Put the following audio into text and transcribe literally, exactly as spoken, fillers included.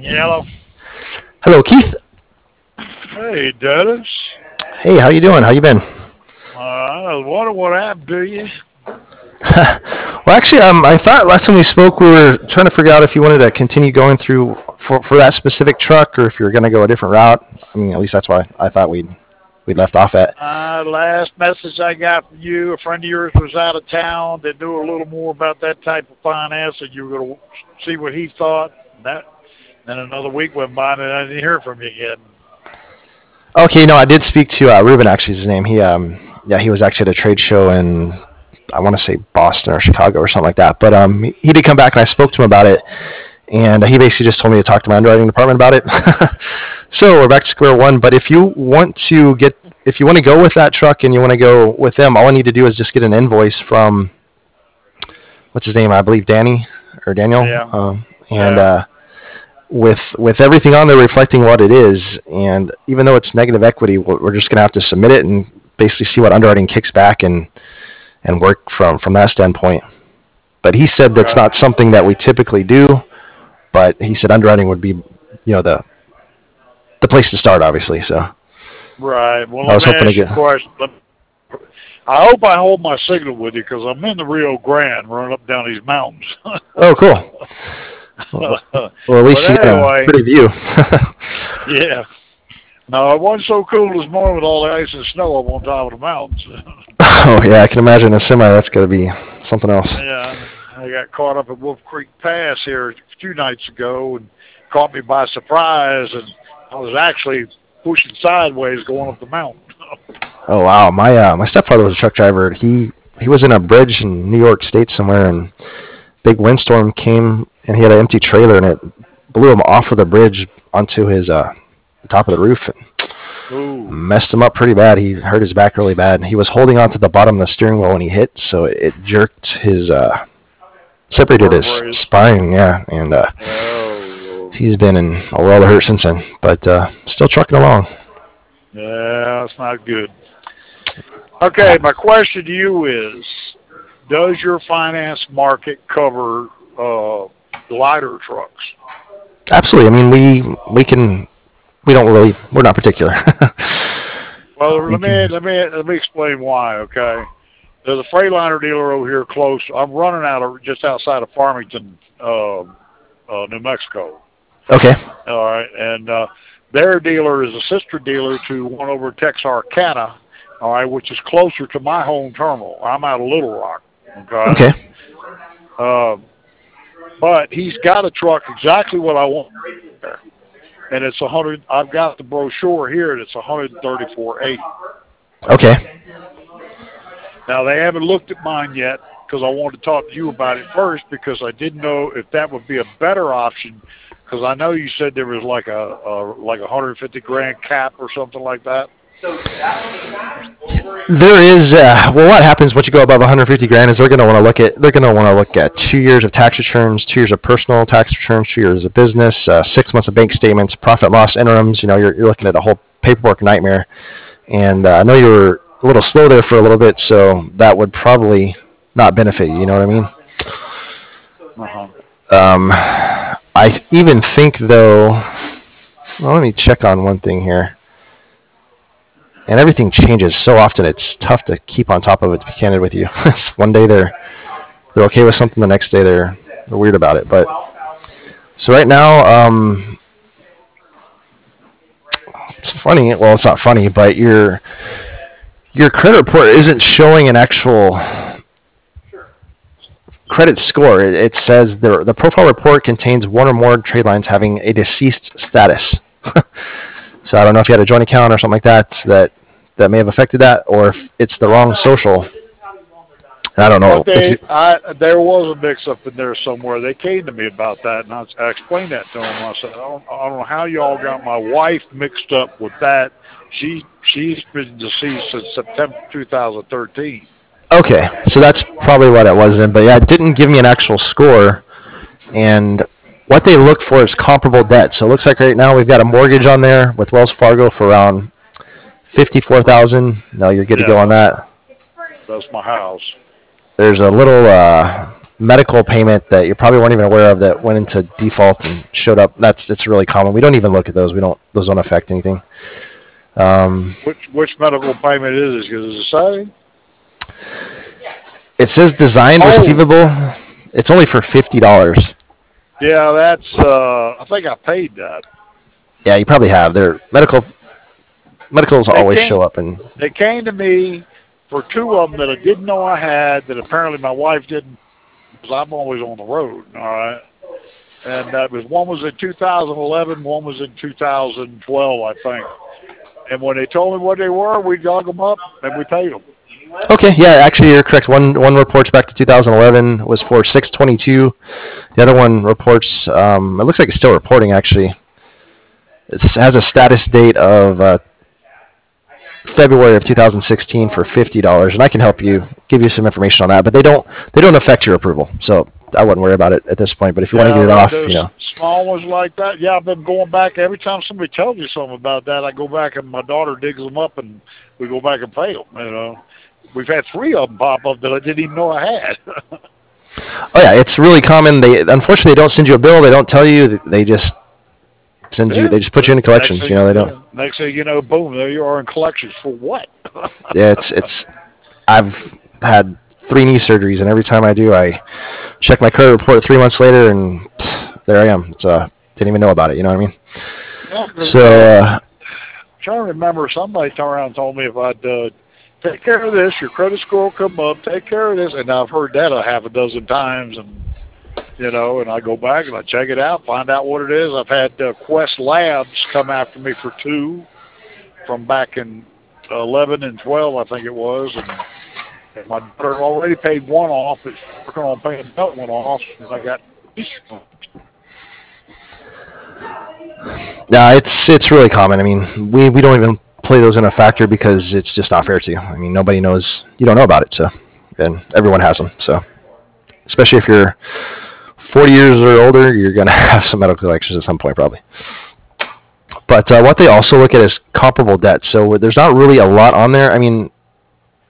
Hello. Hello, Keith. Hey, Dennis. Hey, how you doing? How you been? Uh, I was wondering what happened to you. Well, actually, um, I thought last time we spoke, we were trying to figure out if you wanted to continue going through for, for that specific truck, or if you were going to go a different route. I mean, at least that's why I thought we'd we'd left off at. Uh, last message I got from you, a friend of yours was out of town. They knew a little more about that type of finance, and you were going to see what he thought. That then another week went by, and I didn't hear from you again. Okay, no, I did speak to uh, Ruben. Actually, is his name. He um, yeah, he was actually at a trade show in I want to say Boston or Chicago or something like that. But um, he, he did come back, and I spoke to him about it, and he basically just told me to talk to my underwriting department about it. So we're back to square one. But if you want to get, if you want to go with that truck and you want to go with them, all I need to do is just get an invoice from what's his name? I believe Danny or Daniel. Yeah. Um, and Yeah. uh, with with everything on there reflecting what it is, and even though it's negative equity, we're we're just gonna have to submit it and basically see what underwriting kicks back and and work from from that standpoint. But he said that's Okay. not something that we typically do. But he said underwriting would be, you know, the the place to start, obviously. So Right. Well, I let was me hoping to ask you get. a question. Let- I hope I hold my signal with you because I'm in the Rio Grande running up down these mountains. Oh, cool. Well, well, at But least you got a anyway, pretty view. yeah. No, it wasn't so cool this morning with all the ice and snow up on top of the mountains. Oh yeah, I can imagine a semi. That's got to be something else. Yeah, I got caught up at Wolf Creek Pass here a few nights ago and caught me by surprise, and I was actually pushing sideways going up the mountain. Oh wow, my uh, my stepfather was a truck driver. He he was in a bridge in New York State somewhere, and big windstorm came, and he had an empty trailer, and it blew him off of the bridge onto his uh, the top of the roof, and Ooh, messed him up pretty bad. He hurt his back really bad. He was holding onto the bottom of the steering wheel when he hit, so it jerked his uh, separated his vertebrae. spine. Yeah, and uh, Oh, he's been in a world of hurt since then, but uh, still trucking along. yeah, that's not good. Okay, my question to you is, does your finance market cover uh, glider trucks? Absolutely. I mean, we we can we don't really we're not particular. Well, We let me can. let me let me explain why. Okay, there's a Freightliner dealer over here close. I'm running out of just outside of Farmington, uh, uh, New Mexico. Okay. All right, and uh, their dealer is a sister dealer to one over at Texarkana. All right, which is closer to my home terminal. I'm out of Little Rock. Okay, Okay. uh, but he's got a truck exactly what I want there, and it's a hundred. I've got the brochure here, and it's one hundred thirty-four eighty. Okay. Now, they haven't looked at mine yet because I wanted to talk to you about it first because I didn't know if that would be a better option because I know you said there was like a, a like a one hundred fifty grand cap or something like that. There is uh, well, what happens once you go above one hundred fifty grand is they're going to want to look at they're going to want to look at two years of tax returns, two years of personal tax returns, two years of business, uh, six months of bank statements, profit loss interims. You know, you're you're looking at a whole paperwork nightmare. And uh, I know you were a little slow there for a little bit, so that would probably not benefit you. You know what I mean? Uh-huh. Um, I th- even think though. Well, let me check on one thing here. And everything changes so often; it's tough to keep on top of it. To be candid with you, one day they're they're okay with something, the next day they're they're weird about it. But so right now, um, it's funny. Well, it's not funny, but your your credit report isn't showing an actual credit score. It, it says the the profile report contains one or more trade lines having a deceased status. So I don't know if you had a joint account or something like that that that may have affected that, or if it's the wrong social. I don't know But if you. they, I, there was a mix-up in there somewhere. They came to me about that, and I, I explained that to them. I said, I don't, I don't know how y'all got my wife mixed up with that. She she's been deceased since September two thousand thirteen. Okay, so that's probably what it was then. But yeah, it didn't give me an actual score, and what they look for is comparable debt. So it looks like right now we've got a mortgage on there with Wells Fargo for around fifty-four thousand. No, you're good to go Yeah, on that. that's my house. There's a little uh, medical payment that you probably weren't even aware of that went into default and showed up. That's it's really common. We don't even look at those. We don't. Those don't affect anything. Um, which which medical payment is it? Is it say? It says designed oh. receivable. It's only for fifty dollars. Yeah, that's. Uh, I think I paid that. Yeah, you probably have. Their medical medicals they always came, show up, and they came to me for two of them that I didn't know I had. That apparently my wife didn't, because I'm always on the road. All right, and that was one was in two thousand eleven, one was in two thousand twelve, I think. And when they told me what they were, we dug them up and we paid them. Okay, yeah, actually you're correct. One one reports back to two thousand eleven was for six twenty-two. The other one reports. Um, it looks like it's still reporting actually. It has a status date of uh, February of two thousand sixteen for fifty dollars, and I can help you give you some information on that. But they don't they don't affect your approval, so I wouldn't worry about it at this point. But if you yeah, want to get it off, you know, small ones like that. Yeah, I've been going back every time somebody tells me something about that. I go back and my daughter digs them up, and we go back and pay them. You know, we've had three of them pop up that I didn't even know I had. Oh yeah, it's really common. They unfortunately they don't send you a bill. They don't tell you. They just send yeah. you. They just put you into collections. You know, they don't. Next thing you know, boom, there you are in collections for what? Yeah, it's it's. I've had three knee surgeries, and every time I do, I check my credit report three months later, and pff, there I am. It's uh, didn't even know about it. You know what I mean? Yeah, so. Uh, I'm trying to remember, somebody turned around and told me if I'd uh, take care of this, your credit score will come up. Take care of this, and I've heard that a half a dozen times, and you know, and I go back and I check it out, find out what it is. I've had uh, Quest Labs come after me for two from back in eleven and twelve, I think it was, and, and my daughter already paid one off. It's working on paying the other one off, and I got. Yeah, it's it's really common. I mean, we, we don't even play those in a factor because it's just not fair to you. I mean, nobody knows. You don't know about it, so and everyone has them. So, especially if you're forty years or older, you're gonna have some medical collections at some point, probably. But uh, what they also look at is comparable debt. So there's not really a lot on there. I mean,